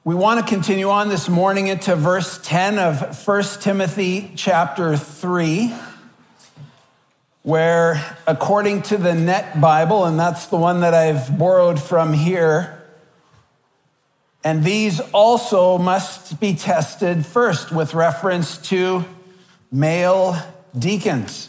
We want to continue on this morning into verse 10 of 1 Timothy chapter 3, where according to the Net Bible, and that's the one that I've borrowed from here, and these also must be tested first with reference to male deacons.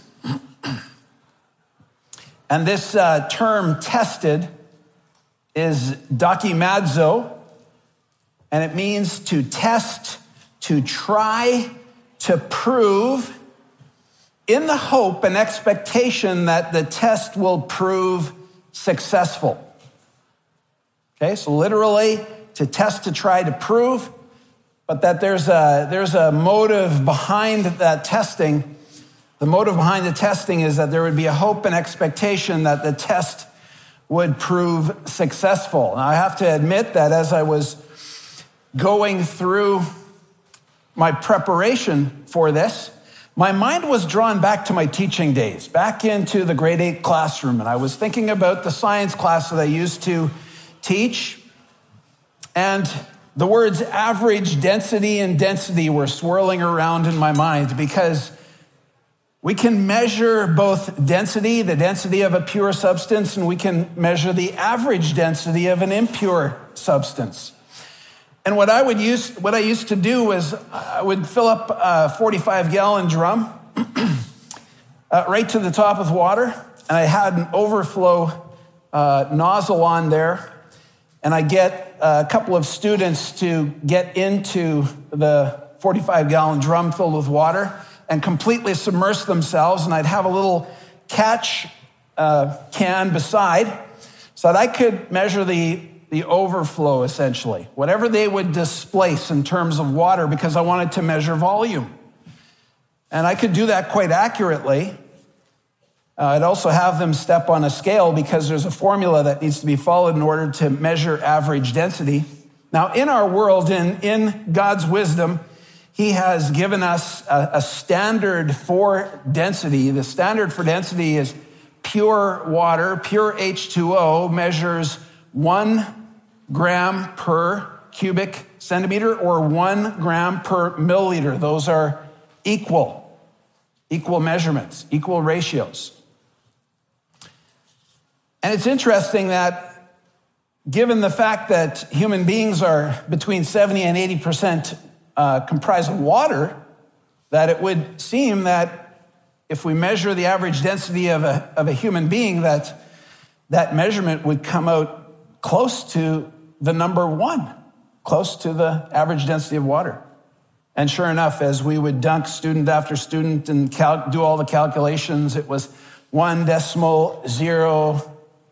And this term tested is dokimazo, and it means to test, to try, to prove, in the hope and expectation that the test will prove successful. Okay, so literally, to test, to try, to prove, but that there's a motive behind that testing. The motive behind the testing is that there would be a hope and expectation that the test would prove successful. Now, I have to admit that as I was going through my preparation for this, my mind was drawn back to my teaching days, back into the grade 8 classroom. And I was thinking about the science class that I used to teach. And the words average density and density were swirling around in my mind, because we can measure both density, the density of a pure substance, and we can measure the average density of an impure substance. And what I used to do was I would fill up a 45-gallon drum right to the top with water, and I had an overflow nozzle on there, and I get a couple of students to get into the 45-gallon drum filled with water and completely submerge themselves, and I'd have a little catch can beside so that I could measure the overflow, essentially, whatever they would displace in terms of water, because I wanted to measure volume. And I could do that quite accurately. I'd also have them step on a scale, because there's a formula that needs to be followed in order to measure average density. Now, in our world, in God's wisdom, He has given us a standard for density. The standard for density is pure water. Pure H2O measures 1 gram per cubic centimeter, or 1 gram per milliliter. Those are equal measurements, equal ratios. And it's interesting that given the fact that human beings are between 70 and 80% comprised of water, that it would seem that if we measure the average density of a human being, that measurement would come out close to the number 1, close to the average density of water. And sure enough, as we would dunk student after student and do all the calculations, it was 1.01,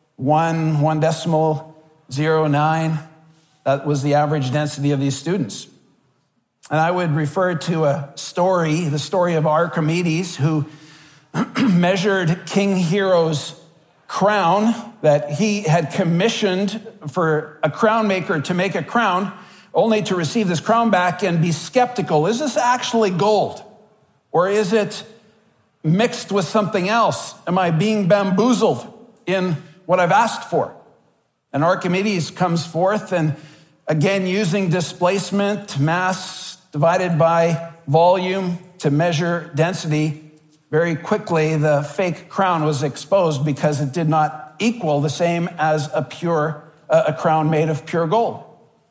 1.09. That was the average density of these students. And I would refer to a story, the story of Archimedes, who measured King Hero's crown that he had commissioned for a crown maker to make a crown, only to receive this crown back and be skeptical. Is this actually gold? Or is it mixed with something else? Am I being bamboozled in what I've asked for? And Archimedes comes forth, and again, using displacement, mass divided by volume to measure density, very quickly the fake crown was exposed, because it did not equal the same as a crown made of pure gold.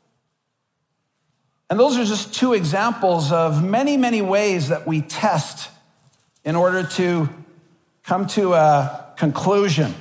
And those are just two examples of many, many ways that we test in order to come to a conclusion.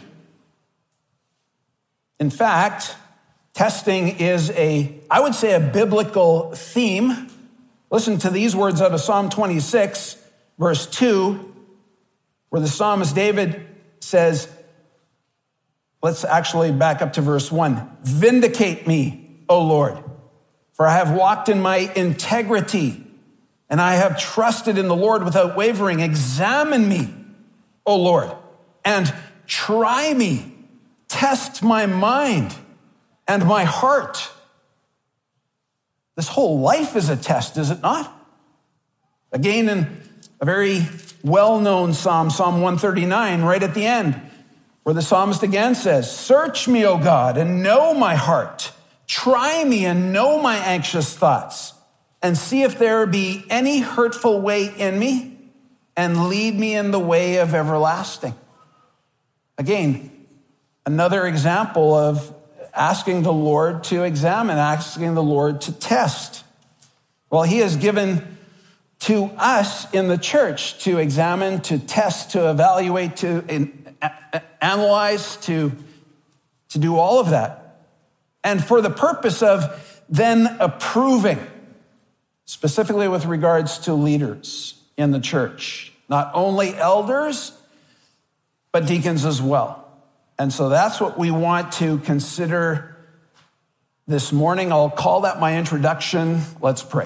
In fact, testing is I would say, a biblical theme. Listen to these words out of Psalm 26, verse 2, where the psalmist David says, let's actually back up to verse 1. Vindicate me, O Lord, for I have walked in my integrity, and I have trusted in the Lord without wavering. Examine me, O Lord, and try me. Test my mind and my heart. This whole life is a test, is it not? Again, in a very well-known psalm, Psalm 139, right at the end, where the psalmist again says, search me, O God, and know my heart. Try me and know my anxious thoughts, and see if there be any hurtful way in me, and lead me in the way of everlasting. Again, another example of asking the Lord to examine, asking the Lord to test. Well, he has given to us in the church to examine, to test, to evaluate, to analyze, to do all of that. And for the purpose of then approving, specifically with regards to leaders in the church, not only elders, but deacons as well. And so that's what we want to consider this morning. I'll call that my introduction. Let's pray.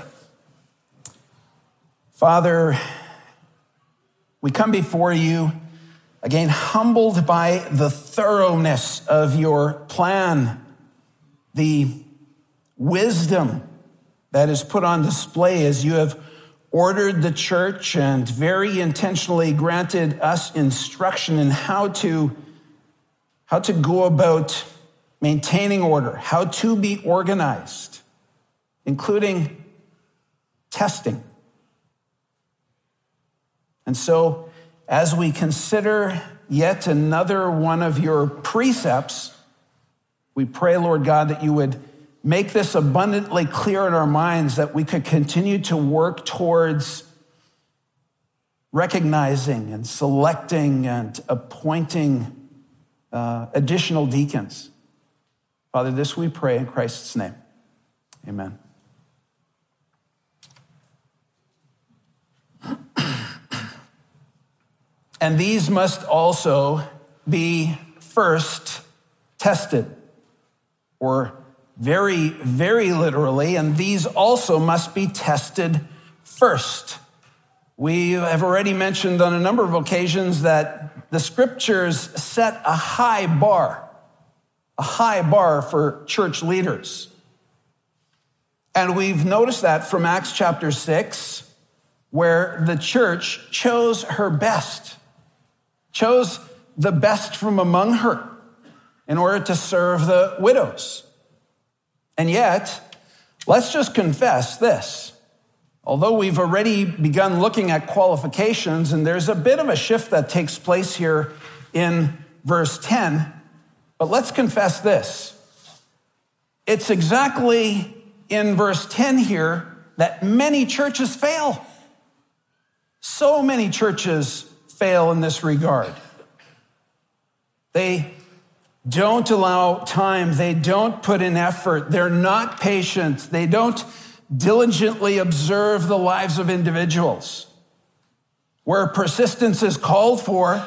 Father, we come before you, again, humbled by the thoroughness of your plan, the wisdom that is put on display as you have ordered the church and very intentionally granted us instruction in how to go about maintaining order, how to be organized, including testing. And so, as we consider yet another one of your precepts, we pray, Lord God, that you would make this abundantly clear in our minds, that we could continue to work towards recognizing and selecting and appointing additional deacons. Father, this we pray in Christ's name. Amen. And these must also be first tested, or very, very literally, and these also must be tested first. We have already mentioned on a number of occasions that the scriptures set a high bar for church leaders. And we've noticed that from Acts chapter 6, where the church chose her best, chose the best from among her in order to serve the widows. And yet, let's just confess this. Although we've already begun looking at qualifications, and there's a bit of a shift that takes place here in verse 10, but let's confess this. It's exactly in verse 10 here that many churches fail. So many churches fail in this regard. They don't allow time. They don't put in effort. They're not patient. They don't diligently observe the lives of individuals. Where persistence is called for,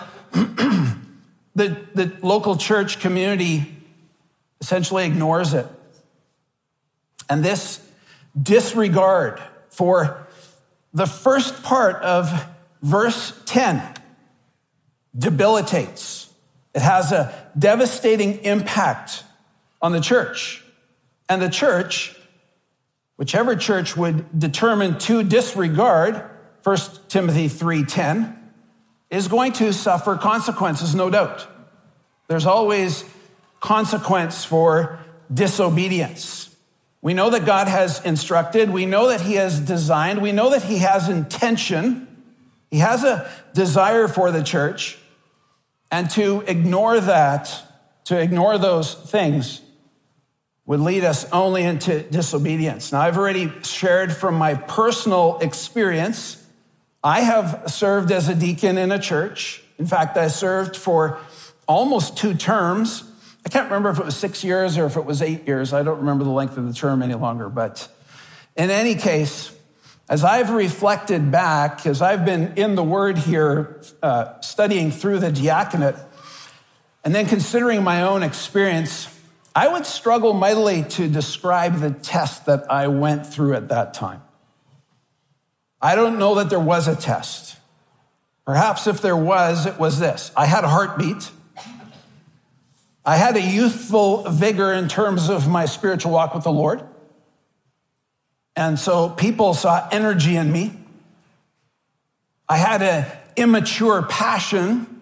the local church community essentially ignores it. And this disregard for the first part of verse 10 debilitates. It has a devastating impact on the church. And the church, whichever church would determine to disregard 1 Timothy 3:10, is going to suffer consequences, no doubt. There's always consequence for disobedience. We know that God has instructed. We know that he has designed. We know that he has intention. He has a desire for the church. And to ignore that, to ignore those things, would lead us only into disobedience. Now, I've already shared from my personal experience. I have served as a deacon in a church. In fact, I served for almost 2 terms. I can't remember if it was 6 years or if it was 8 years. I don't remember the length of the term any longer. But in any case, as I've reflected back, as I've been in the Word here, studying through the diaconate, and then considering my own experience, I would struggle mightily to describe the test that I went through at that time. I don't know that there was a test. Perhaps if there was, it was this. I had a heartbeat. I had a youthful vigor in terms of my spiritual walk with the Lord. And so people saw energy in me. I had an immature passion,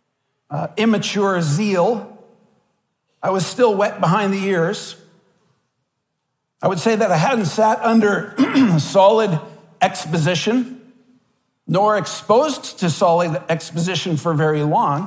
immature zeal. I was still wet behind the ears. I would say that I hadn't sat under solid exposition, nor exposed to solid exposition for very long.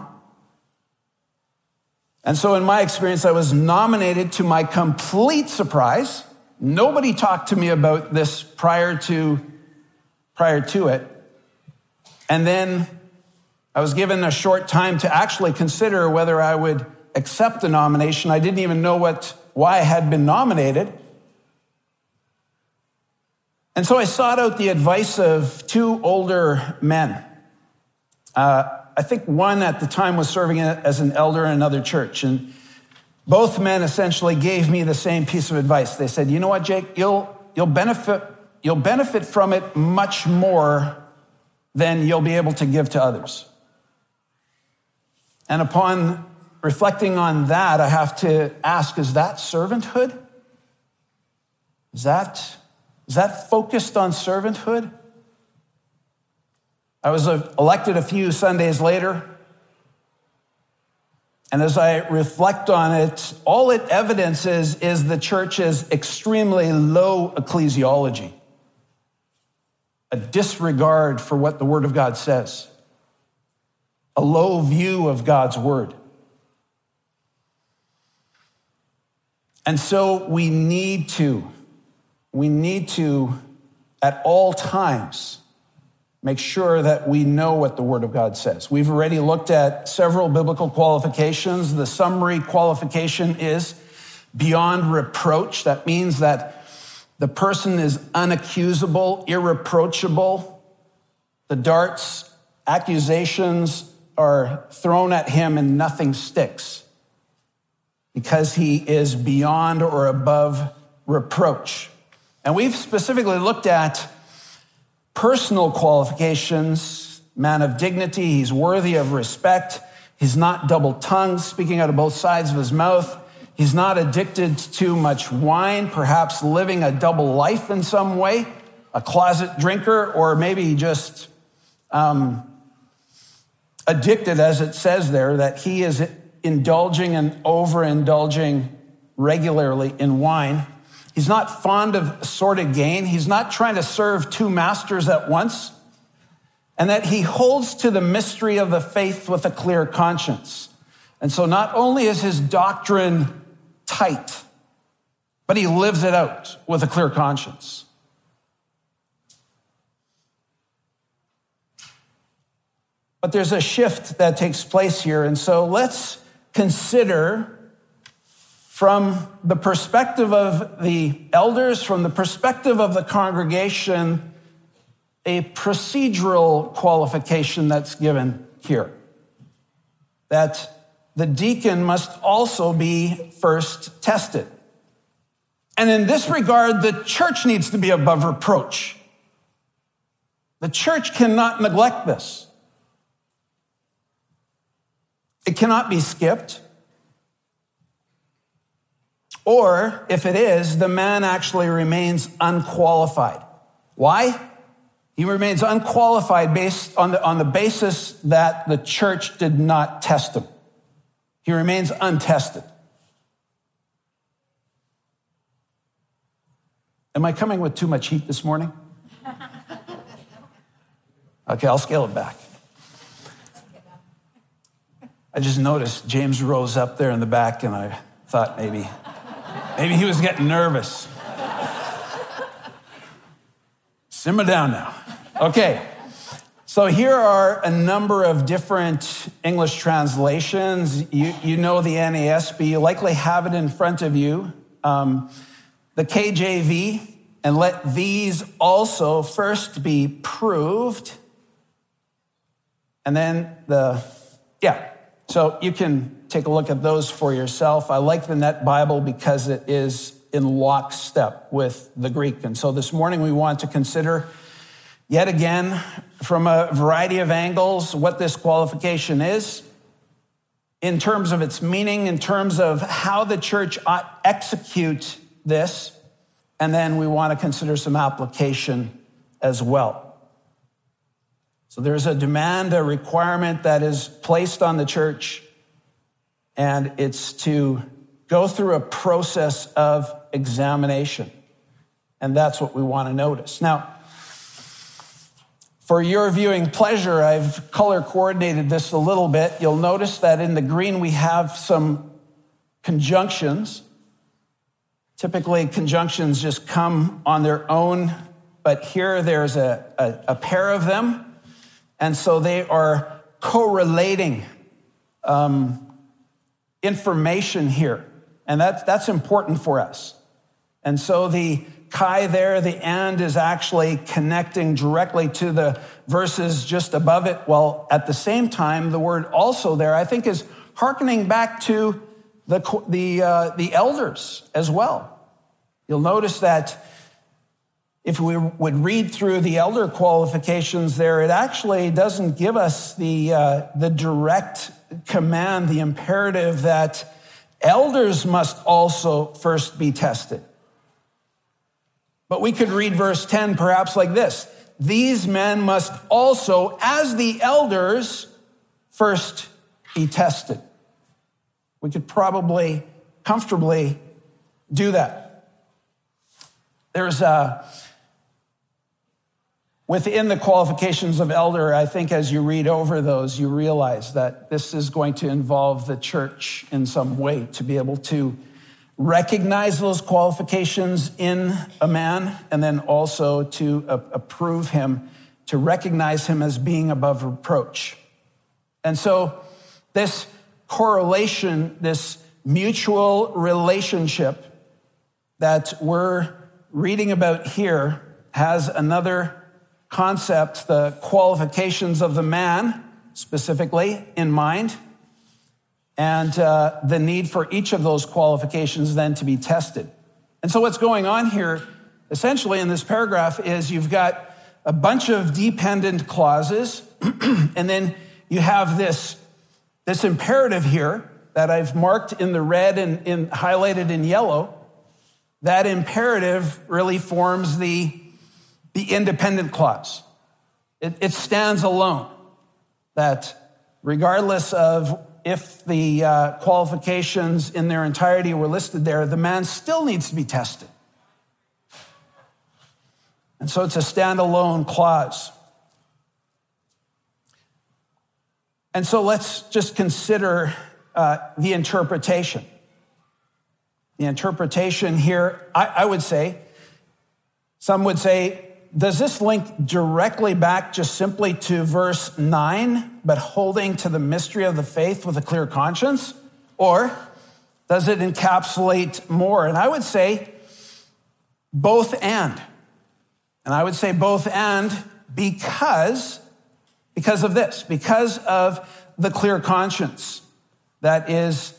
And so in my experience, I was nominated to my complete surprise. Nobody talked to me about this prior to it. And then I was given a short time to actually consider whether I would accept the nomination. I didn't even know why I had been nominated. And so I sought out the advice of two older men. I think one at the time was serving as an elder in another church. And both men essentially gave me the same piece of advice. They said, you know what, Jake, you'll benefit from it much more than you'll be able to give to others. And upon reflecting on that, I have to ask, is that servanthood? Is that focused on servanthood? I was elected a few Sundays later, and as I reflect on it, all it evidences is the church's extremely low ecclesiology, a disregard for what the Word of God says, a low view of God's Word. And so we need to, at all times, make sure that we know what the Word of God says. We've already looked at several biblical qualifications. The summary qualification is beyond reproach. That means that the person is unaccusable, irreproachable. The darts, accusations are thrown at him and nothing sticks because he is beyond or above reproach. And we've specifically looked at personal qualifications, man of dignity, he's worthy of respect, he's not double-tongued, speaking out of both sides of his mouth, he's not addicted to too much wine, perhaps living a double life in some way, a closet drinker, or maybe just addicted, as it says there, that he is indulging and overindulging regularly in wine. He's not fond of sordid gain. He's not trying to serve two masters at once. And that he holds to the mystery of the faith with a clear conscience. And so not only is his doctrine tight, but he lives it out with a clear conscience. But there's a shift that takes place here. And so let's consider, from the perspective of the elders, from the perspective of the congregation, a procedural qualification that's given here. That the deacon must also be first tested. And in this regard, the church needs to be above reproach. The church cannot neglect this. It cannot be skipped. Or, if it is, the man actually remains unqualified. Why? He remains unqualified based on the basis that the church did not test him. He remains untested. Am I coming with too much heat this morning? Okay, I'll scale it back. I just noticed James rose up there in the back, and I thought maybe he was getting nervous. Simmer down now. Okay, so here are a number of different English translations. You know the NASB. You likely have it in front of you. The KJV, and let these also first be proved. And then so you can take a look at those for yourself. I like the Net Bible because it is in lockstep with the Greek. And so this morning we want to consider yet again from a variety of angles what this qualification is in terms of its meaning, in terms of how the church ought execute this. And then we want to consider some application as well. So there's a demand, a requirement that is placed on the church, and it's to go through a process of examination. And that's what we want to notice. Now, for your viewing pleasure, I've color coordinated this a little bit. You'll notice that in the green we have some conjunctions. Typically, conjunctions just come on their own, but here there's a pair of them. And so they are correlating information here. And that's important for us. And so the chi there, the and, is actually connecting directly to the verses just above it, while at the same time, the word also there, I think, is hearkening back to the elders as well. You'll notice that if we would read through the elder qualifications there, it actually doesn't give us the direct command, the imperative that elders must also first be tested. But we could read verse 10 perhaps like this: these men must also, as the elders, first be tested. We could probably comfortably do that. There's within the qualifications of elder, I think as you read over those, you realize that this is going to involve the church in some way to be able to recognize those qualifications in a man, and then also to approve him, to recognize him as being above reproach. And so this correlation, this mutual relationship that we're reading about here has another concept, the qualifications of the man specifically in mind, and the need for each of those qualifications then to be tested. And so what's going on here essentially in this paragraph is you've got a bunch of dependent clauses, and then you have this imperative here that I've marked in the red and highlighted in yellow. That imperative really forms the independent clause. It stands alone, that regardless of if the qualifications in their entirety were listed there, the man still needs to be tested. And so it's a standalone clause. And so let's just consider the interpretation. The interpretation here, I would say, some would say, does this link directly back just simply to verse 9, but holding to the mystery of the faith with a clear conscience? Or does it encapsulate more? And I would say both and. And I would say both and because of this, because of the clear conscience that is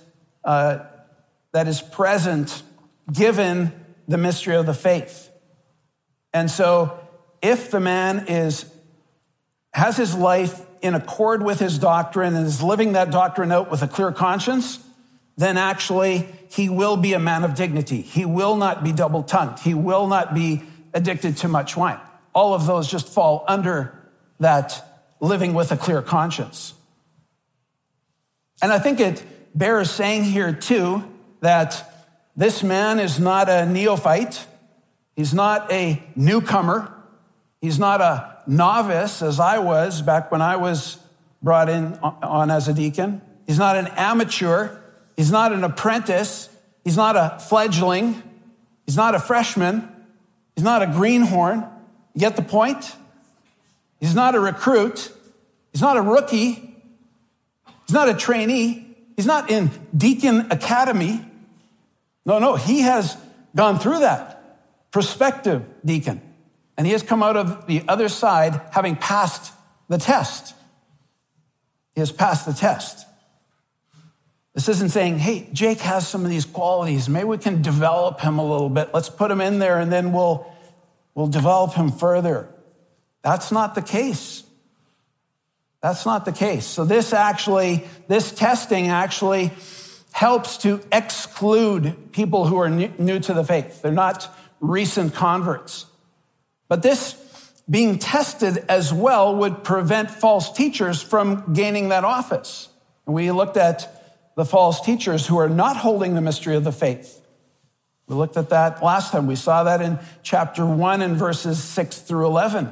present given the mystery of the faith. And so if the man has his life in accord with his doctrine and is living that doctrine out with a clear conscience, then actually he will be a man of dignity. He will not be double-tongued. He will not be addicted to much wine. All of those just fall under that living with a clear conscience. And I think it bears saying here too that this man is not a neophyte. He's not a newcomer. He's not a novice, as I was back when I was brought in on as a deacon. He's not an amateur. He's not an apprentice. He's not a fledgling. He's not a freshman. He's not a greenhorn. You get the point? He's not a recruit. He's not a rookie. He's not a trainee. He's not in Deacon Academy. No, he has gone through that. Prospective deacon. And he has come out of the other side having passed the test. He has passed the test. This isn't saying, hey, Jake has some of these qualities. Maybe we can develop him a little bit. Let's put him in there and then we'll develop him further. That's not the case. That's not the case. So this testing actually helps to exclude people who are new to the faith. They're not recent converts. But this being tested as well would prevent false teachers from gaining that office. And we looked at the false teachers who are not holding the mystery of the faith. We looked at that last time. We saw that in chapter 1 and verses 6 through 11.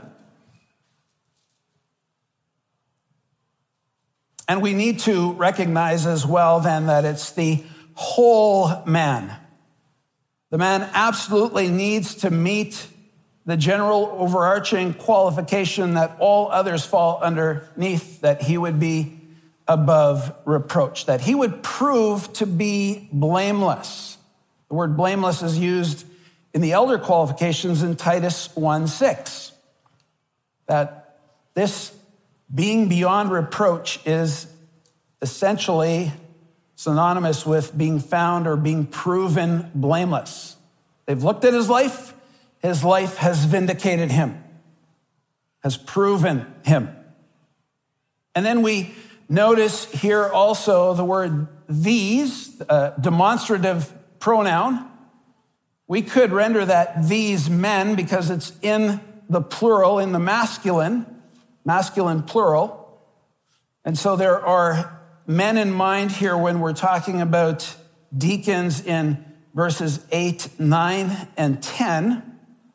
And we need to recognize as well then that it's the whole man. The man absolutely needs to meet the general overarching qualification that all others fall underneath, that he would be above reproach, that he would prove to be blameless. The word blameless is used in the elder qualifications in Titus 1:6. That this being beyond reproach is essentially synonymous with being found or being proven blameless. They've looked at his life has vindicated him, has proven him. And then we notice here also the word these, demonstrative pronoun. We could render that these men because it's in the plural, in the masculine plural. And so there are men in mind here when we're talking about deacons in verses 8, 9, and 10.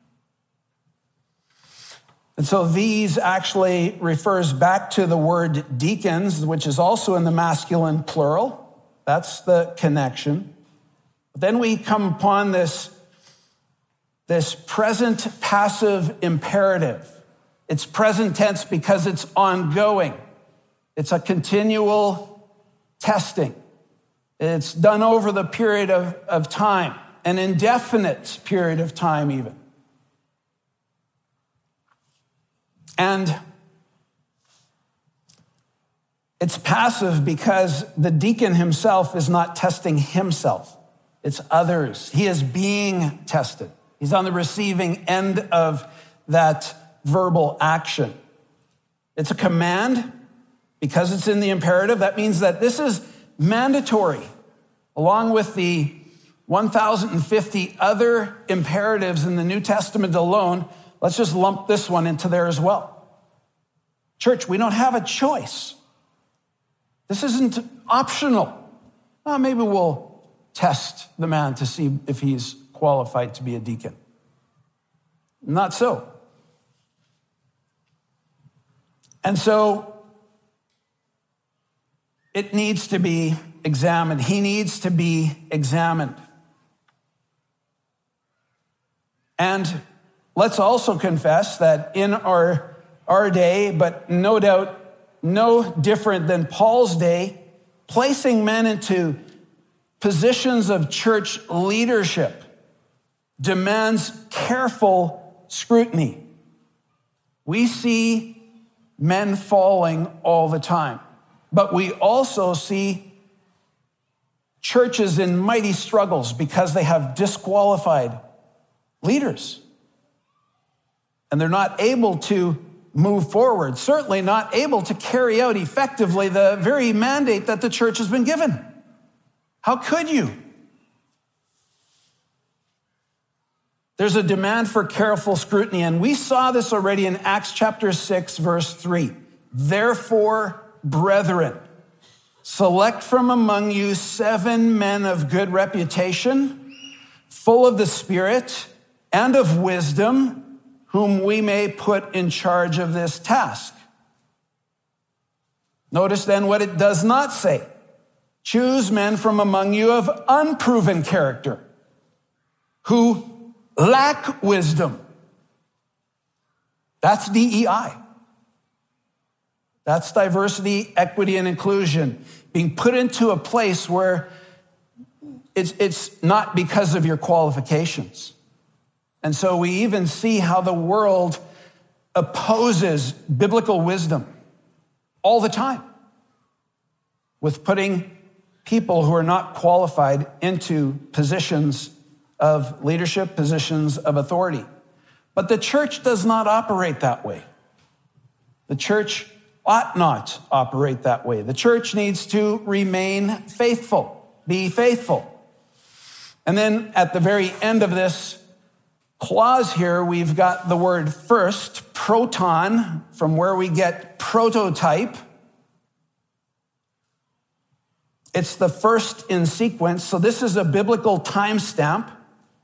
And so these actually refers back to the word deacons, which is also in the masculine plural. That's the connection. But then we come upon this present passive imperative. It's present tense because it's ongoing. It's a continual testing. It's done over the period of time, an indefinite period of time even. And it's passive because the deacon himself is not testing himself. It's others. He is being tested. He's on the receiving end of that verbal action. It's a command because it's in the imperative. That means that this is mandatory, along with the 1,050 other imperatives in the New Testament alone. Let's just lump this one into there as well. Church, we don't have a choice. This isn't optional. Well, maybe we'll test the man to see if he's qualified to be a deacon. Not so. And so it needs to be examined. He needs to be examined. And let's also confess that in our day, but no doubt no different than Paul's day, placing men into positions of church leadership demands careful scrutiny. We see men falling all the time, but we also see churches in mighty struggles because they have disqualified leaders. And they're not able to move forward, certainly not able to carry out effectively the very mandate that the church has been given. How could you? There's a demand for careful scrutiny, and we saw this already in Acts chapter 6, verse 3. Therefore, brethren, select from among you 7 men of good reputation, full of the Spirit and of wisdom, whom we may put in charge of this task. Notice then what it does not say. Choose men from among you of unproven character, who lack wisdom. That's DEI. That's diversity, equity, and inclusion. Being put into a place where it's not because of your qualifications. And so we even see how the world opposes biblical wisdom all the time with putting people who are not qualified into positions of leadership, positions of authority. But the church does not operate that way. The church ought not operate that way. The church needs to remain faithful, be faithful. And then at the very end of this clause here, we've got the word first, proton, from where we get prototype. It's the first in sequence. So this is a biblical timestamp.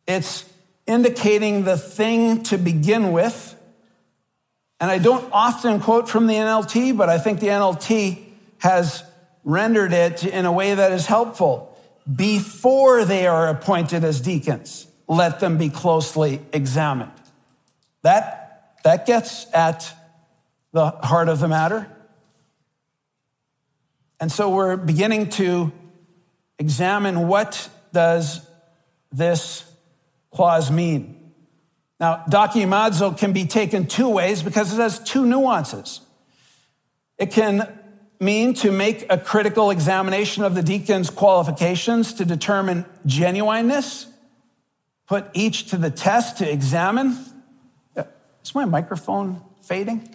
It's indicating the thing to begin with. And I don't often quote from the NLT, but I think the NLT has rendered it in a way that is helpful. Before they are appointed as deacons, let them be closely examined. That gets at the heart of the matter. And so we're beginning to examine, what does this clause mean? Now, dokimazo can be taken two ways because it has two nuances. It can mean to make a critical examination of the deacon's qualifications to determine genuineness, put each to the test to examine. Is my microphone fading?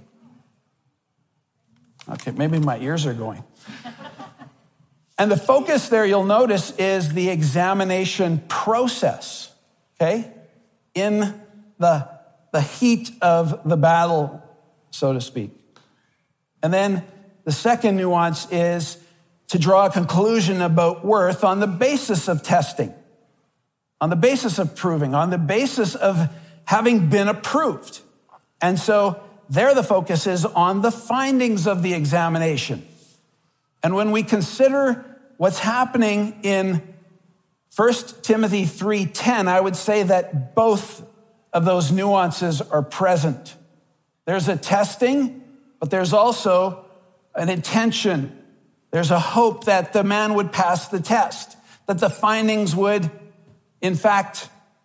Okay, maybe my ears are going. And the focus there, you'll notice, is the examination process, okay? In the heat of the battle, so to speak. And then the second nuance is to draw a conclusion about worth on the basis of testing, on the basis of proving, on the basis of having been approved. And so there the focus is on the findings of the examination. And when we consider what's happening in 1 Timothy 3:10, I would say that both of those nuances are present. There's a testing, but there's also an intention. There's a hope that the man would pass the test, that the findings would, in fact,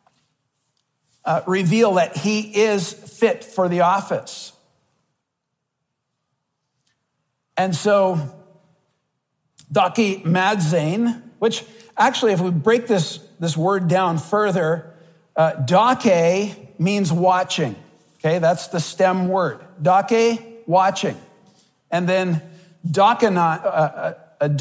reveal that he is fit for the office. And so, dokimazein, which actually, if we break this word down further, dake means watching. Okay, that's the stem word. Dake, watching. And then dakanon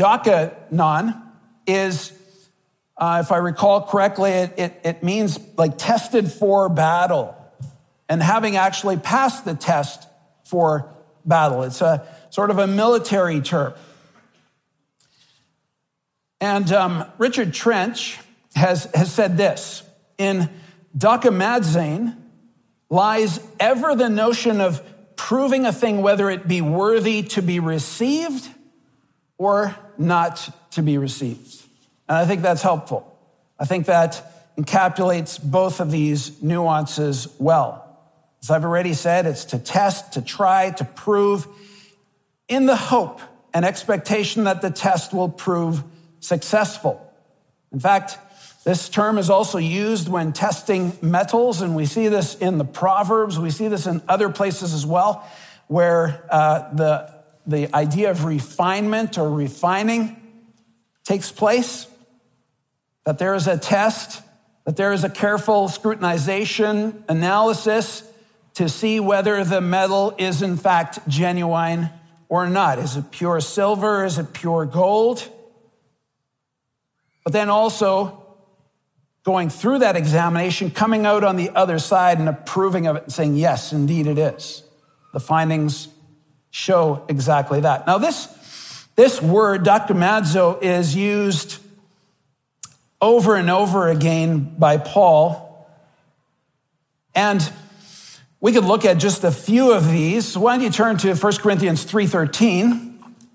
is, if I recall correctly, it means like tested for battle and having actually passed the test for battle. It's a sort of a military term. And Richard Trench has said this: in dokimazein lies ever the notion of proving a thing whether it be worthy to be received or not to be received. And I think that's helpful. I think that encapsulates both of these nuances well. As I've already said, it's to test, to try, to prove, in the hope and expectation that the test will prove successful. In fact, this term is also used when testing metals, and we see this in the Proverbs. We see this in other places as well, where the idea of refinement or refining takes place, that there is a test, that there is a careful scrutinization, analysis to see whether the metal is in fact genuine or not. Is it pure silver? Is it pure gold? But then also going through that examination, coming out on the other side and approving of it and saying, yes, indeed it is. The findings show exactly that. Now this word, dokimazo, is used over and over again by Paul. And we could look at just a few of these. So why don't you turn to 1 Corinthians 3:13.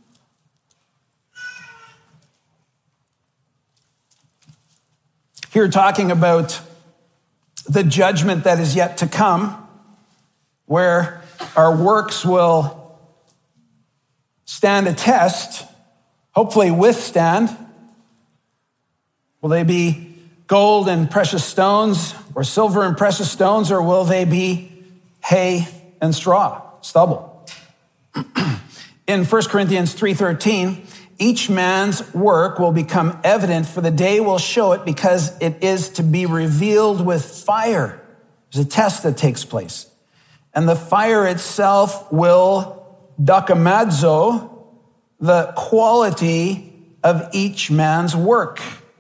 Here talking about the judgment that is yet to come, where our works will stand a test, hopefully withstand. Will they be gold and precious stones, or silver and precious stones, or will they be hay and straw, stubble? In 1 Corinthians 3:13, each man's work will become evident, for the day will show it, because it is to be revealed with fire. There's a test that takes place. And the fire itself will dokimazo the quality of each man's work.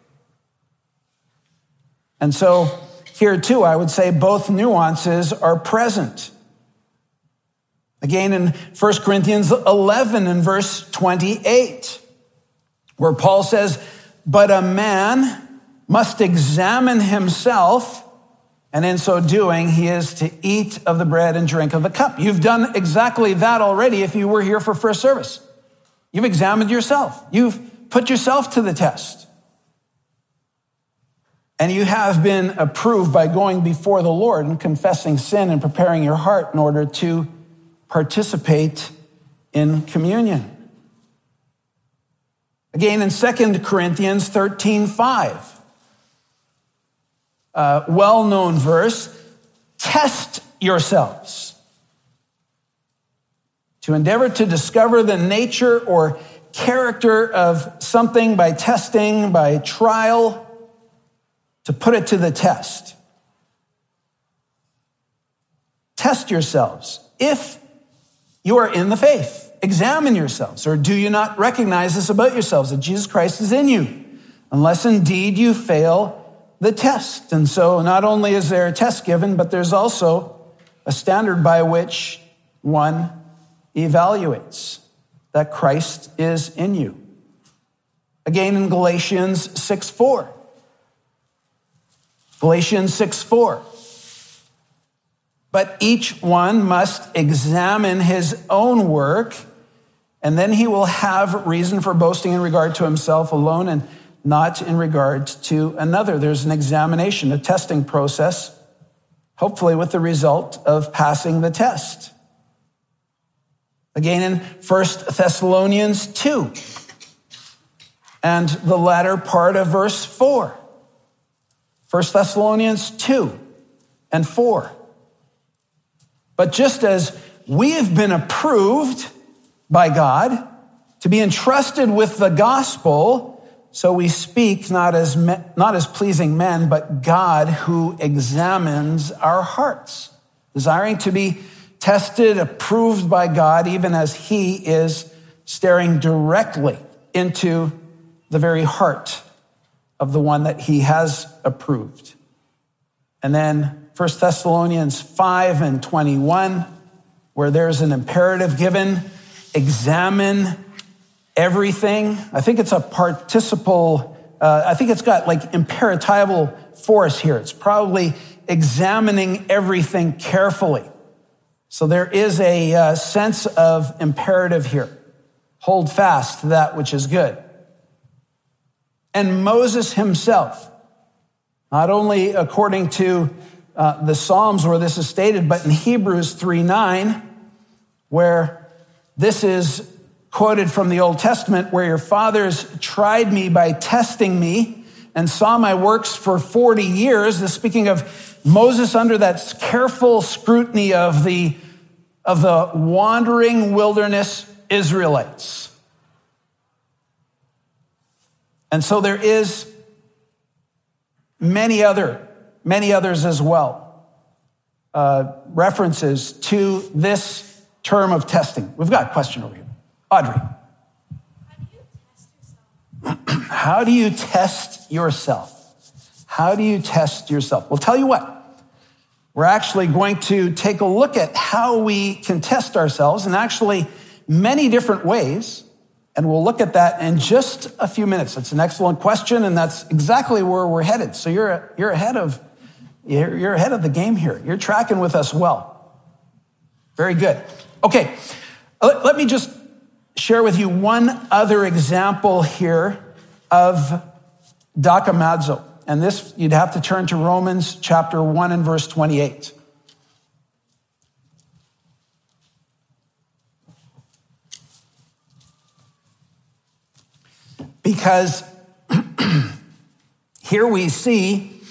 And so here too, I would say both nuances are present. Again, in 1 Corinthians 11 and verse 28, where Paul says, but a man must examine himself, and in so doing, he is to eat of the bread and drink of the cup. You've done exactly that already if you were here for first service. You've examined yourself. You've put yourself to the test. And you have been approved by going before the Lord and confessing sin and preparing your heart in order to participate in communion. Again, in 2 Corinthians 13:5, a well-known verse, test yourselves to endeavor to discover the nature or character of something by testing, by trial, to put it to the test. Test yourselves. If you are in the faith, examine yourselves. Or do you not recognize this about yourselves, that Jesus Christ is in you, unless indeed you fail the test? And so not only is there a test given, but there's also a standard by which one evaluates that Christ is in you. Again, in Galatians 6:4. Galatians 6:4. But each one must examine his own work, and then he will have reason for boasting in regard to himself alone and not in regard to another. There's an examination, a testing process, hopefully with the result of passing the test. Again, in 1 Thessalonians 2, and the latter part of verse 4. 1 Thessalonians 2 and 4. But just as we have been approved by God to be entrusted with the gospel, so we speak not as pleasing men, but God who examines our hearts, desiring to be tested, approved by God, even as he is staring directly into the very heart of the one that he has approved. And then 1 Thessalonians 5 and 21, where there's an imperative given, examine everything. I think it's a participle, I think it's got like imperatival force here. It's probably examining everything carefully. So there is a sense of imperative here. Hold fast to that which is good. And Moses himself, not only according to the Psalms where this is stated, but in Hebrews 3:9, where this is quoted from the Old Testament, where your fathers tried me by testing me and saw my works for 40 years. This speaking of Moses under that careful scrutiny of the wandering wilderness Israelites. And so there is many others as well, references to this term of testing. We've got a question over here. Audrey. How do you test yourself? How do you test yourself? Well, tell you what. We're actually going to take a look at how we can test ourselves in actually many different ways. And we'll look at that in just a few minutes. It's an excellent question, and that's exactly where we're headed. So you're ahead of the game here. You're tracking with us well. Very good. Okay, let me just share with you one other example here of dokimazo. And this, you'd have to turn to Romans chapter 1 and verse 28. Because here we see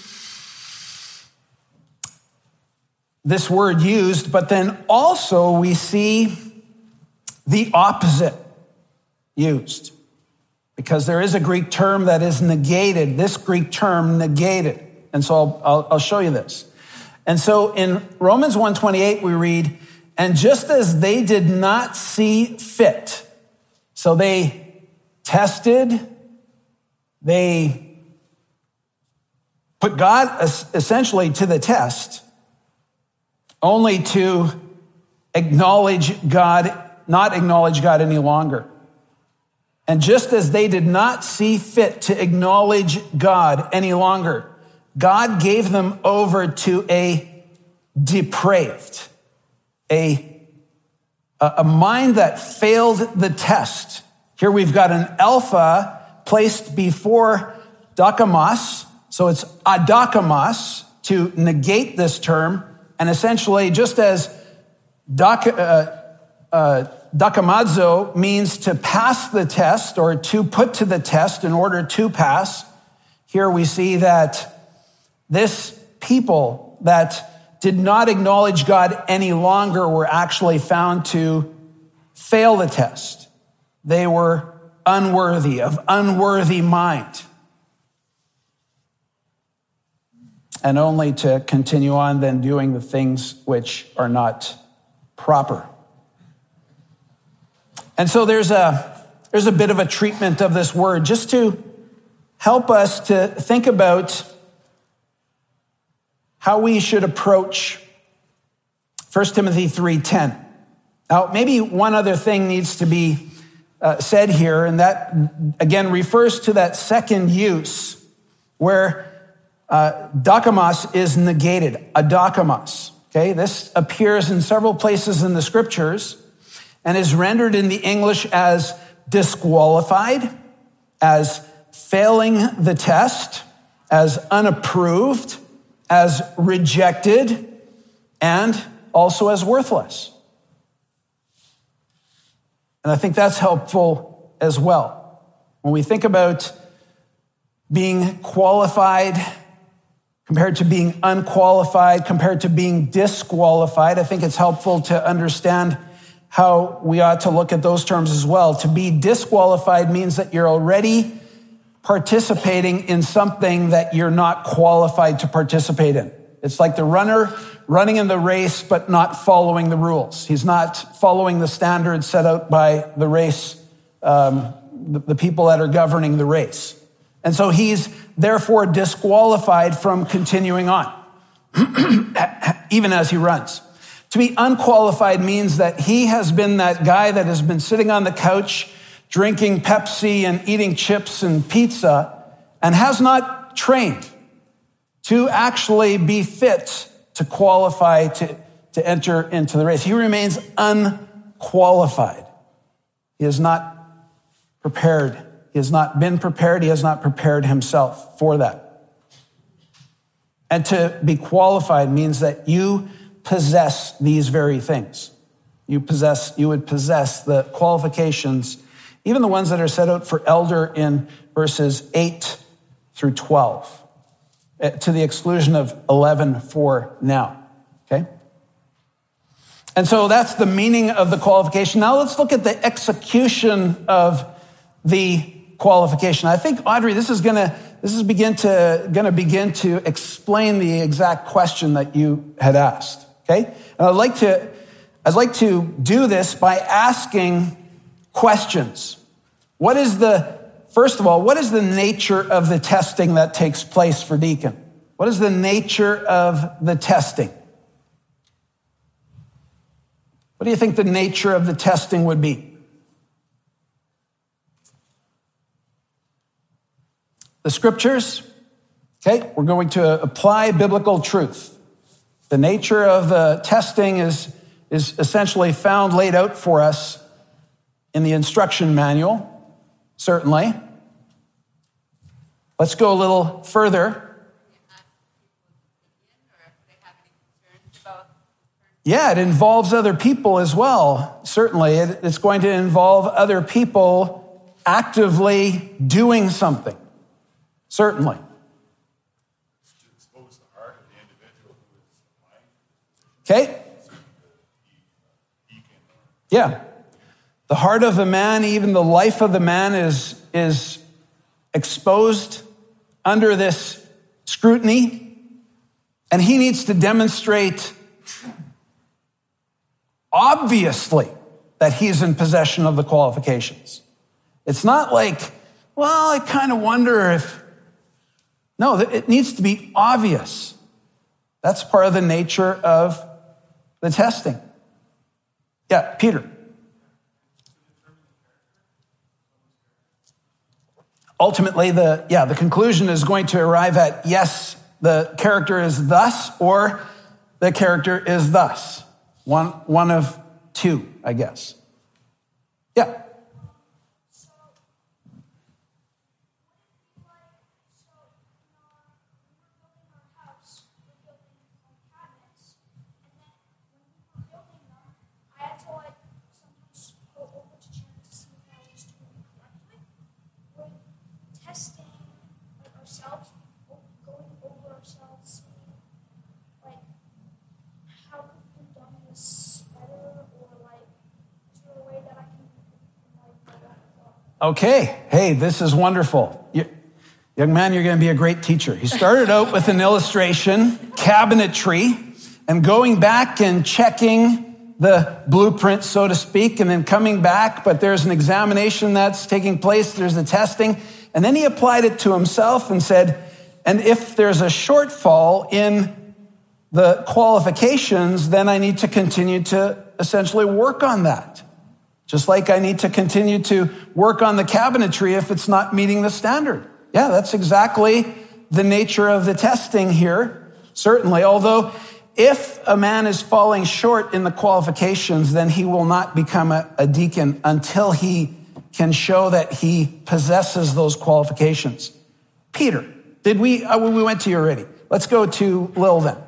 this word used, but then also we see the opposite used. Because there is a Greek term that is negated, this Greek term negated. And so I'll show you this. And so in Romans 1:28, we read, and just as they did not see fit, so they tested, they put God essentially to the test, only to acknowledge God, not acknowledge God any longer. And just as they did not see fit to acknowledge God any longer, God gave them over to a depraved, a mind that failed the test. Here we've got an alpha placed before dokimos, so it's adokimos to negate this term, and essentially just as dokimazo means to pass the test or to put to the test in order to pass, here we see that this people that did not acknowledge God any longer were actually found to fail the test. They were unworthy, of unworthy mind. And only to continue on then doing the things which are not proper. And so there's a bit of a treatment of this word just to help us to think about how we should approach 1 Timothy 3:10. Now, maybe one other thing needs to be said here, and that, again, refers to that second use where dokimos is negated, adokimos. Okay, this appears in several places in the scriptures and is rendered in the English as disqualified, as failing the test, as unapproved, as rejected, and also as worthless. And I think that's helpful as well. When we think about being qualified compared to being unqualified, compared to being disqualified, I think it's helpful to understand how we ought to look at those terms as well. To be disqualified means that you're already participating in something that you're not qualified to participate in. It's like the runner running in the race but not following the rules. He's not following the standards set out by the race, the people that are governing the race. And so he's therefore disqualified from continuing on, even as he runs. To be unqualified means that he has been that guy that has been sitting on the couch, drinking Pepsi and eating chips and pizza, and has not trained to actually be fit to qualify to enter into the race. He remains unqualified. He is not prepared. He has not been prepared. He has not prepared himself for that. And to be qualified means that you possess these very things. You would possess the qualifications, even the ones that are set out for elder in verses 8 through 12, to the exclusion of 11 for now, okay? And so that's the meaning of the qualification. Now let's look at the execution of the qualification. I think, Audrey, this is going to begin to explain the exact question that you had asked, okay? And I'd like to do this by asking questions. First of all, what is the nature of the testing that takes place for deacon? What is the nature of the testing? What do you think the nature of the testing would be? The scriptures, okay, we're going to apply biblical truth. The nature of the testing is essentially laid out for us in the instruction manual, certainly. Let's go a little further. Yeah, it involves other people as well, certainly. It's going to involve other people actively doing something. Certainly. Okay? Yeah. The heart of the man, even the life of the man is exposed under this scrutiny, and he needs to demonstrate obviously that he's in possession of the qualifications. It's not like, well, I kind of wonder if... No, it needs to be obvious. That's part of the nature of the testing. Yeah, Peter. ultimately, the conclusion is going to arrive at, yes, the character is thus, or the character is thus. One of two, I guess. Yeah. Okay, hey, this is wonderful. Young man, you're going to be a great teacher. He started out with an illustration, cabinetry, and going back and checking the blueprint, so to speak, and then coming back, but there's an examination that's taking place, there's the testing, and then he applied it to himself and said, and if there's a shortfall in the qualifications, then I need to continue to essentially work on that. Just like I need to continue to work on the cabinetry if it's not meeting the standard. Yeah, that's exactly the nature of the testing here, certainly. Although if a man is falling short in the qualifications, then he will not become a deacon until he can show that he possesses those qualifications. Peter, we went to you already. Let's go to Lil then.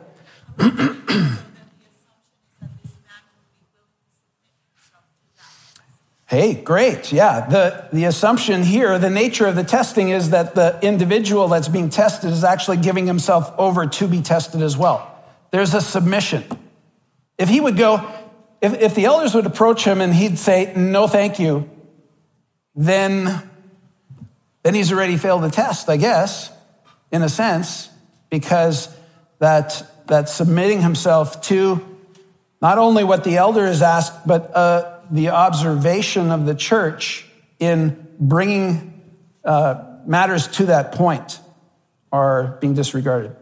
Hey, great. Yeah, the assumption here, the nature of the testing is that the individual that's being tested is actually giving himself over to be tested as well. There's a submission. If he would go, if the elders would approach him and he'd say, no, thank you, then he's already failed the test, I guess, in a sense, because that submitting himself to not only what the elder has asked, but the observation of the church in bringing matters to that point are being disregarded.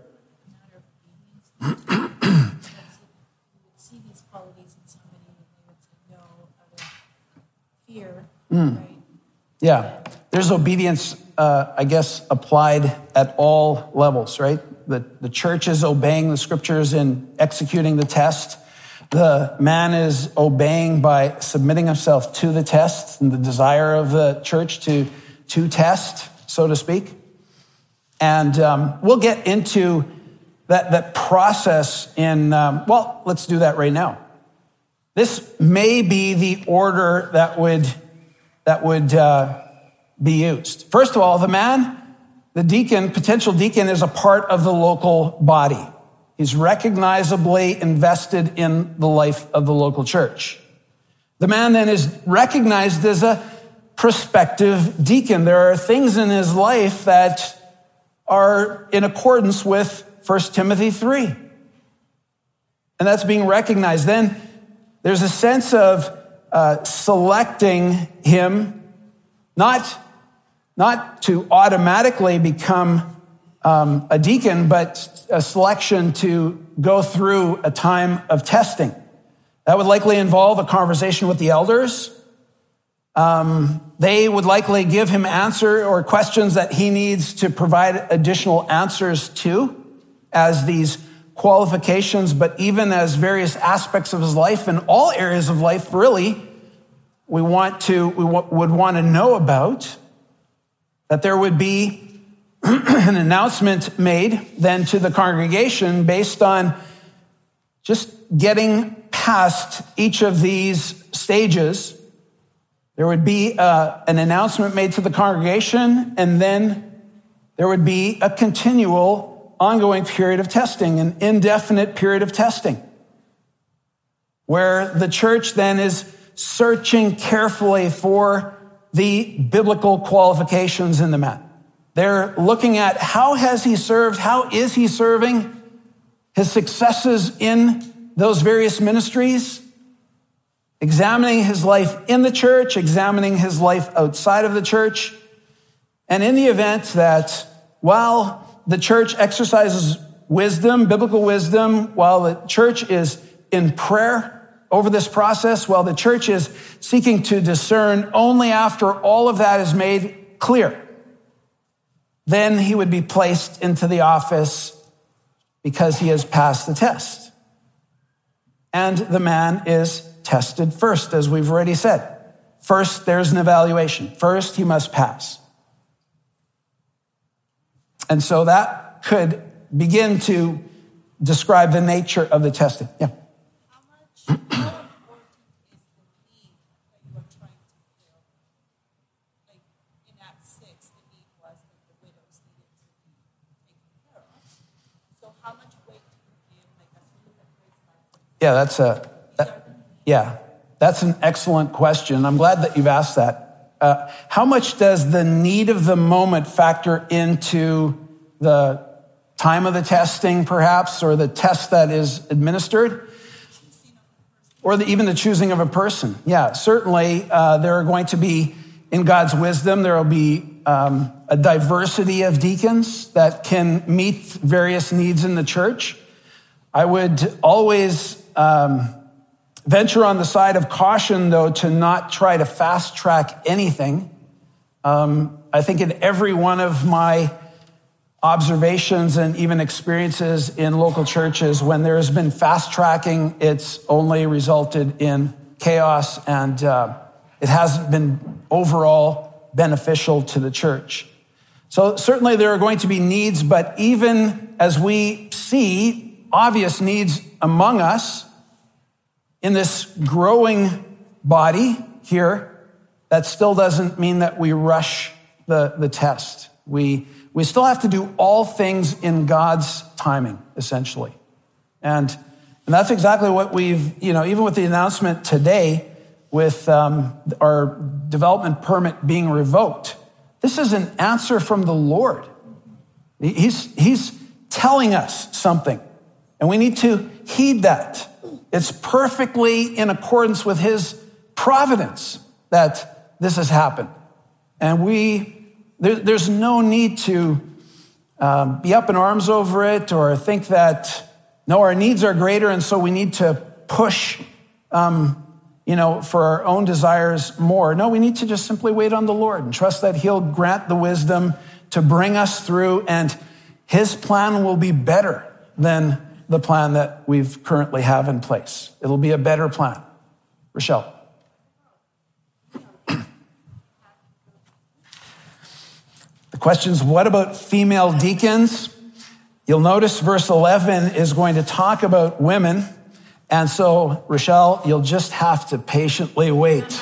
See these qualities in somebody and they would say no out of fear, right? Yeah, there's obedience, I guess, applied at all levels, right? The church is obeying the scriptures in executing the test. The man is obeying by submitting himself to the test and the desire of the church to test, so to speak. And we'll get into that process in, let's do that right now. This may be the order that would be used. First of all, the deacon, potential deacon, is a part of the local body. He's recognizably invested in the life of the local church. The man then is recognized as a prospective deacon. There are things in his life that are in accordance with 1 Timothy 3. And that's being recognized. Then there's a sense of selecting him, not to automatically become a deacon, but a selection to go through a time of testing. That would likely involve a conversation with the elders. They would likely give him answer or questions that he needs to provide additional answers to as these qualifications, but even as various aspects of his life and all areas of life, really, we would want to know about, that there would be an announcement made then to the congregation based on just getting past each of these stages. There would be an announcement made to the congregation, and then there would be a continual, ongoing period of testing, an indefinite period of testing, where the church then is searching carefully for the biblical qualifications in the man. They're looking at how has he served, how is he serving, his successes in those various ministries, examining his life in the church, examining his life outside of the church. And in the event that while the church exercises wisdom, biblical wisdom, while the church is in prayer over this process, while the church is seeking to discern only after all of that is made clear, then he would be placed into the office because he has passed the test. And the man is tested first, as we've already said. First, there's an evaluation. First, he must pass. And so that could begin to describe the nature of the testing. Yeah. How important is the need that you are trying to fill? Like in Acts 6, the need was that the widows needed to be taken care of. So how much weight do you give, like as we look at Grace Life? That's an excellent question. I'm glad that you've asked that. How much does the need of the moment factor into the time of the testing, perhaps, or the test that is administered? Or even the choosing of a person. Yeah, certainly there are going to be, in God's wisdom, there will be a diversity of deacons that can meet various needs in the church. I would always venture on the side of caution, though, to not try to fast track anything. I think in every one of my observations and even experiences in local churches, when there has been fast tracking, it's only resulted in chaos, and it hasn't been overall beneficial to the church. So certainly there are going to be needs, but even as we see obvious needs among us in this growing body here, that still doesn't mean that we rush the test. We still have to do all things in God's timing, essentially. And that's exactly what we've, even with the announcement today with our development permit being revoked, this is an answer from the Lord. He's telling us something, and we need to heed that. It's perfectly in accordance with his providence that this has happened. And there's no need to be up in arms over it or think that, no, our needs are greater and so we need to push, for our own desires more. No, we need to just simply wait on the Lord and trust that he'll grant the wisdom to bring us through, and his plan will be better than the plan that we've currently have in place. It'll be a better plan. Rochelle. The question's, what about female deacons? You'll notice verse 11 is going to talk about women. And so, Rochelle, you'll just have to patiently wait.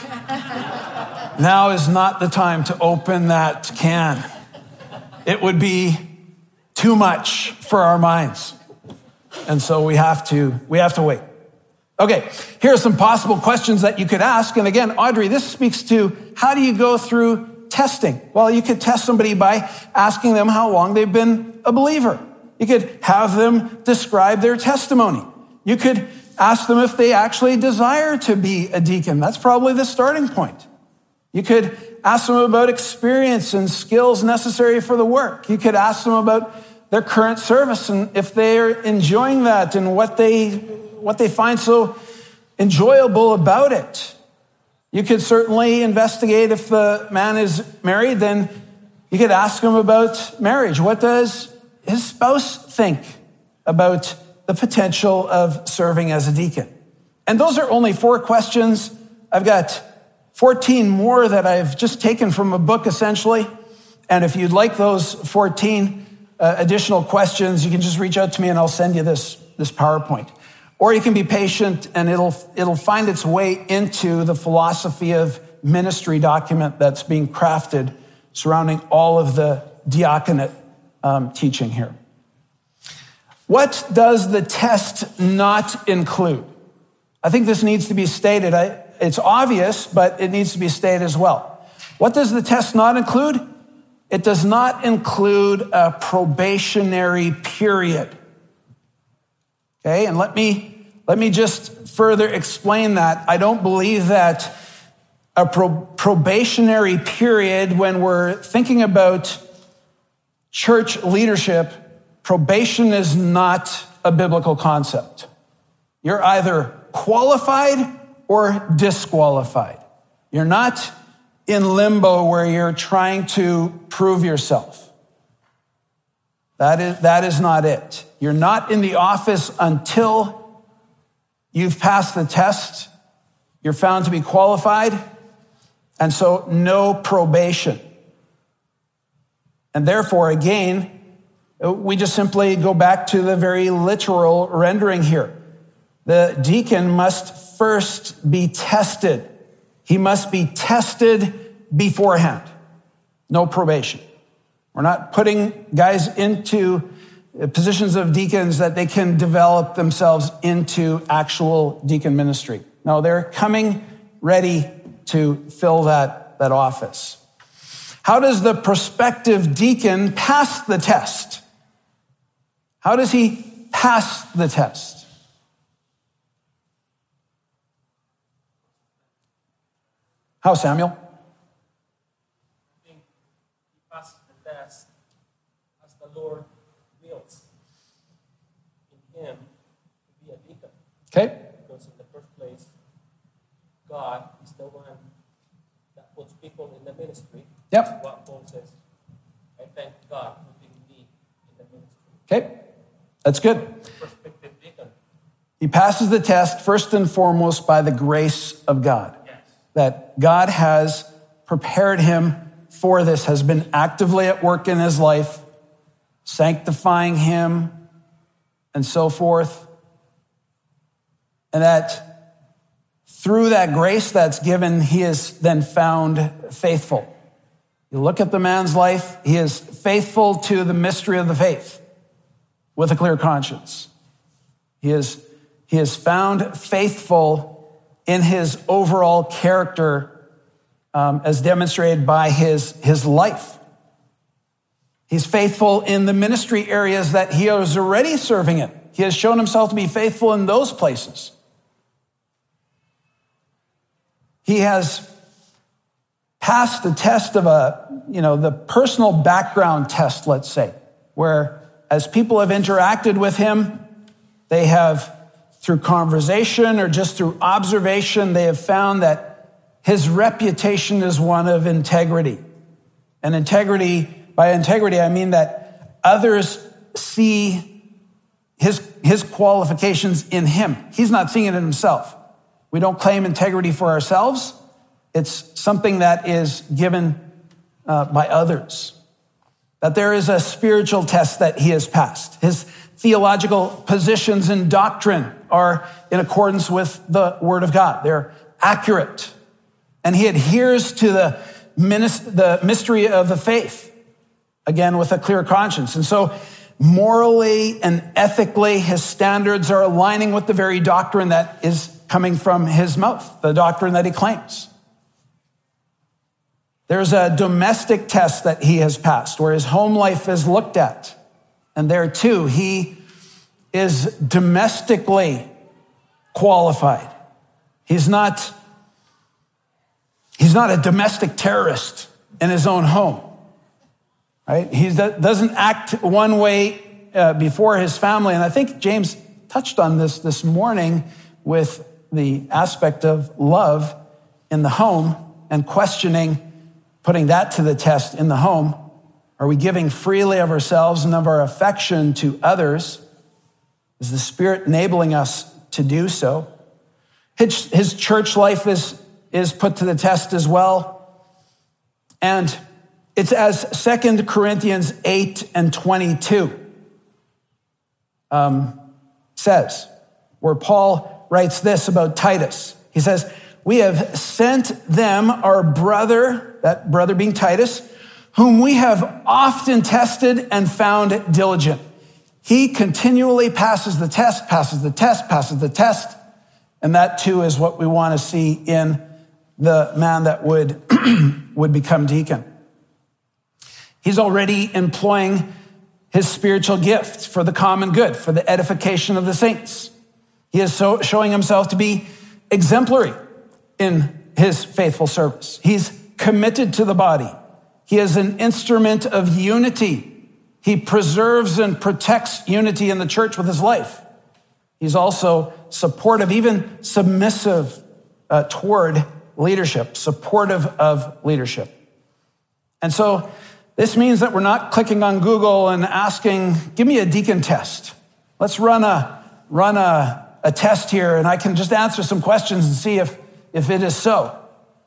Now is not the time to open that can. It would be too much for our minds. And so we have to wait. Okay, here are some possible questions that you could ask. And again, Audrey, this speaks to how do you go through testing? Well, you could test somebody by asking them how long they've been a believer. You could have them describe their testimony. You could ask them if they actually desire to be a deacon. That's probably the starting point. You could ask them about experience and skills necessary for the work. You could ask them about their current service and if they're enjoying that and what they find so enjoyable about it. You could certainly investigate if the man is married, then you could ask him about marriage. What does his spouse think about the potential of serving as a deacon? And those are only 4 questions. I've got 14 more that I've just taken from a book, essentially. And if you'd like those 14 additional questions, you can just reach out to me and I'll send you this PowerPoint. Or you can be patient and it'll find its way into the philosophy of ministry document that's being crafted surrounding all of the diaconate teaching here. What does the test not include? I think this needs to be stated. It's obvious, but it needs to be stated as well. What does the test not include? It does not include a probationary period. Okay, and let me just further explain that. I don't believe that a probationary period, when we're thinking about church leadership, probation is not a biblical concept. You're either qualified or disqualified. You're not in limbo where you're trying to prove yourself. That is not it. You're not in the office until you've passed the test. You're found to be qualified. And so no probation. And therefore, again, we just simply go back to the very literal rendering here. The deacon must first be tested. He must be tested beforehand. No probation. We're not putting guys into positions of deacons that they can develop themselves into actual deacon ministry. No, they're coming ready to fill that office. How does the prospective deacon pass the test? How does he pass the test? How, Samuel? I think he passes the test as the Lord wills in him to be a deacon. Okay. Because in the first place, God is the one that puts people in the ministry. Yep. That's what Paul says. I thank God for putting me in the ministry. Okay. That's good. Prospective deacon. He passes the test first and foremost by the grace of God. Yes. That God has prepared him for this, has been actively at work in his life, sanctifying him and so forth. And that through that grace that's given, he is then found faithful. You look at the man's life, he is faithful to the mystery of the faith with a clear conscience. He is found faithful in his overall character as demonstrated by his life. He's faithful in the ministry areas that he is already serving in. He has shown himself to be faithful in those places. He has passed the test of the personal background test, let's say, where as people have interacted with him, they have, through conversation or just through observation, they have found that his reputation is one of integrity. And by integrity, I mean that others see his qualifications in him. He's not seeing it in himself. We don't claim integrity for ourselves. It's something that is given by others. That there is a spiritual test that he has passed. His theological positions and doctrine are in accordance with the Word of God. They're accurate. And he adheres to the mystery of the faith, again, with a clear conscience. And so morally and ethically, his standards are aligning with the very doctrine that is coming from his mouth, the doctrine that he claims. There's a domestic test that he has passed where his home life is looked at. And there too, he is domestically qualified. He's not a domestic terrorist in his own home, right? He doesn't act one way before his family. And I think James touched on this morning with the aspect of love in the home and questioning, putting that to the test in the home. Are we giving freely of ourselves and of our affection to others? Is the Spirit enabling us to do so? His church life is put to the test as well. And it's as 2 Corinthians 8:22 says, where Paul writes this about Titus. He says, we have sent them our brother, that brother being Titus, whom we have often tested and found diligent. He continually passes the test, passes the test, passes the test. And that too is what we want to see in the man that would become deacon. He's already employing his spiritual gift for the common good, for the edification of the saints. He is showing himself to be exemplary in his faithful service. He's committed to the body. He is an instrument of unity. He preserves and protects unity in the church with his life. He's also supportive, even submissive toward leadership, supportive of leadership. And so This means that we're not clicking on Google and asking, give me a deacon test. Let's run a test here and I can just answer some questions and see if it is so.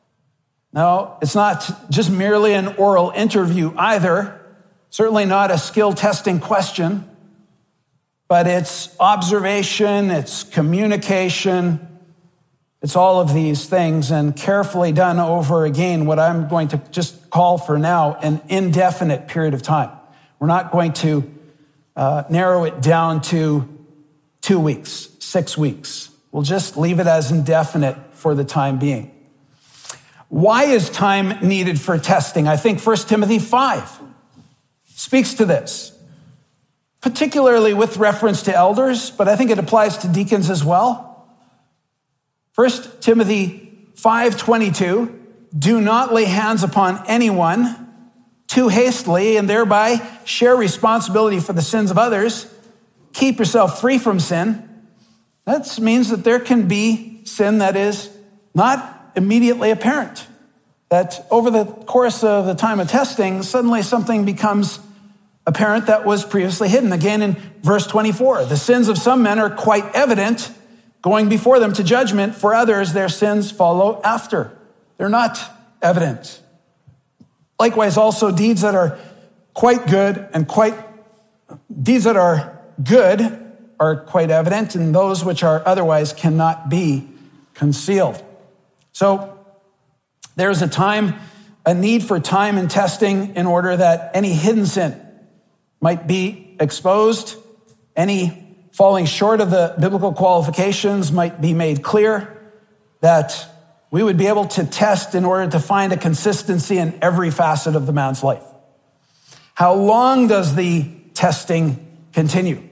No, it's not just merely an oral interview either. Certainly not a skill testing question, but it's observation, it's communication, it's all of these things, and carefully done over again, what I'm going to just call for now an indefinite period of time. We're not going to narrow it down to 2 weeks, 6 weeks. We'll just leave it as indefinite for the time being. Why is time needed for testing? I think 1 Timothy 5 speaks to this, particularly with reference to elders, but I think it applies to deacons as well. 1 Timothy 5:22, do not lay hands upon anyone too hastily and thereby share responsibility for the sins of others. Keep yourself free from sin. That means that there can be sin that is not immediately apparent. That over the course of the time of testing, suddenly something becomes apparent that was previously hidden. Again, in verse 24, the sins of some men are quite evident, going before them to judgment. For others, their sins follow after. They're not evident. Likewise, also deeds that are quite good and deeds that are good are quite evident, and those which are otherwise cannot be concealed. So there's a need for time and testing in order that any hidden sin might be exposed, any falling short of the biblical qualifications might be made clear, that we would be able to test in order to find a consistency in every facet of the man's life. How long does the testing continue?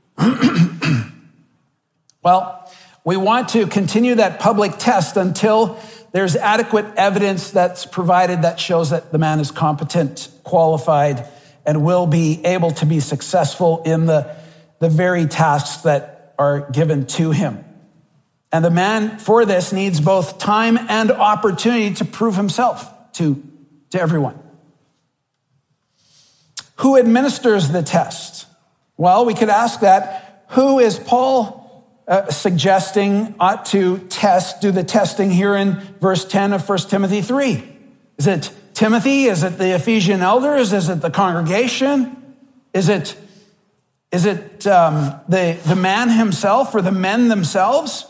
Well, we want to continue that public test until there's adequate evidence that's provided that shows that the man is competent, qualified, and will be able to be successful in the very tasks that are given to him. And the man for this needs both time and opportunity to prove himself to everyone. Who administers the test? Well, we could ask that. Who is Paul suggesting ought to do the testing here in verse 10 of 1 Timothy 3? Is it Timothy? Is it the Ephesian elders? Is it the congregation? Is it the man himself or the men themselves?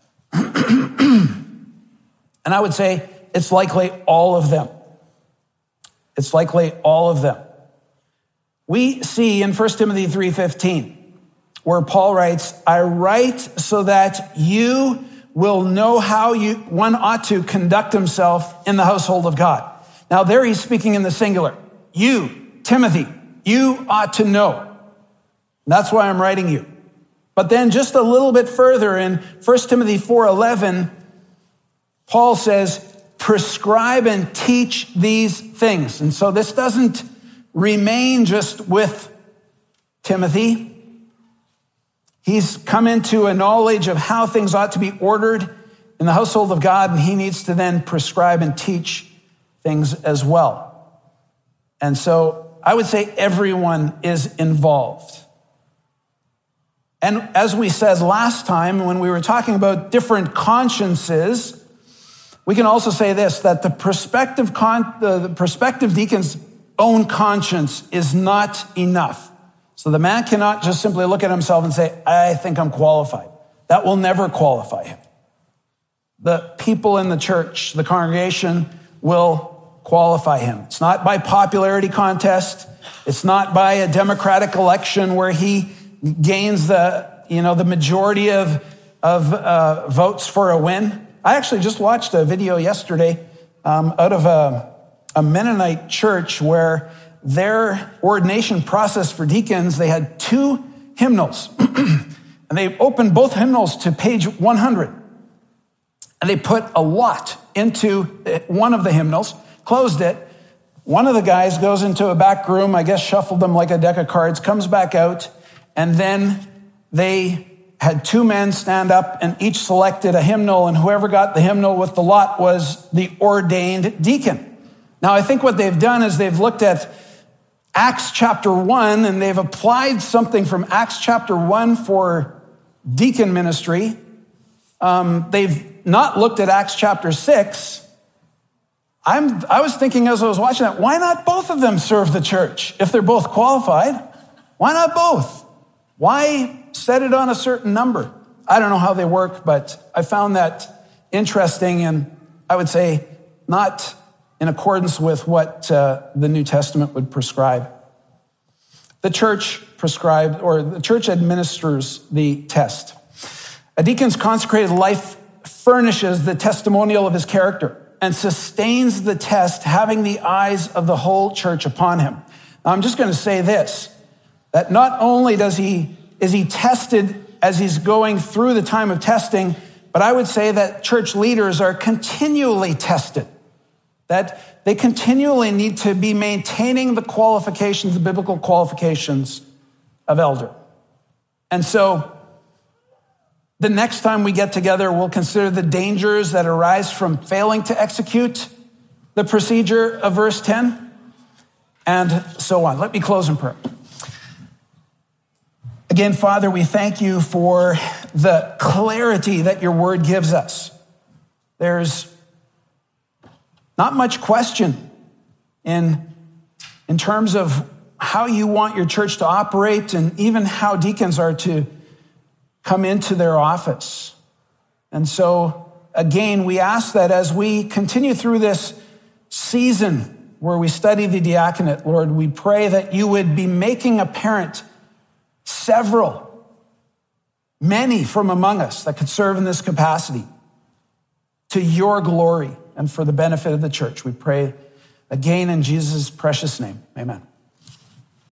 And I would say it's likely all of them. It's likely all of them. We see in 1 Timothy 3:15, where Paul writes, I write so that you will know how one ought to conduct himself in the household of God. Now there he's speaking in the singular. You, Timothy, you ought to know. That's why I'm writing you. But then just a little bit further in 1 Timothy 4:11, Paul says, prescribe and teach these things. And so this doesn't remain just with Timothy. He's come into a knowledge of how things ought to be ordered in the household of God, and he needs to then prescribe and teach things as well. And so I would say everyone is involved. And as we said last time, when we were talking about different consciences, we can also say this, that the prospective deacon's own conscience is not enough. So the man cannot just simply look at himself and say, I think I'm qualified. That will never qualify him. The people in the church, the congregation, will qualify him. It's not by popularity contest. It's not by a democratic election where he gains the majority of votes for a win. I actually just watched a video yesterday out of a Mennonite church where their ordination process for deacons, they had 2 hymnals. And they opened both hymnals to page 100. And they put a lot into one of the hymnals, closed it. One of the guys goes into a back room, I guess shuffled them like a deck of cards, comes back out, and then they had 2 men stand up and each selected a hymnal, and whoever got the hymnal with the lot was the ordained deacon. Now, I think what they've done is they've looked at Acts chapter 1, and they've applied something from Acts chapter 1 for deacon ministry. They've not looked at Acts chapter 6. I was thinking as I was watching that, why not both of them serve the church if they're both qualified? Why not both? Why set it on a certain number? I don't know how they work, but I found that interesting, and I would say not in accordance with what the New Testament would prescribe. The church prescribed, or the church administers the test. A deacon's consecrated life furnishes the testimonial of his character and sustains the test, having the eyes of the whole church upon him. Now, I'm just going to say this, that not only is he tested as he's going through the time of testing, but I would say that church leaders are continually tested, that they continually need to be maintaining the qualifications, the biblical qualifications of elder. And so the next time we get together, we'll consider the dangers that arise from failing to execute the procedure of verse 10, and so on. Let me close in prayer. Again, Father, we thank you for the clarity that your word gives us. There's not much question in terms of how you want your church to operate and even how deacons are to come into their office. And so, again, we ask that as we continue through this season where we study the diaconate, Lord, we pray that you would be making apparent many from among us that could serve in this capacity to your glory and for the benefit of the church. We pray again in Jesus' precious name. Amen.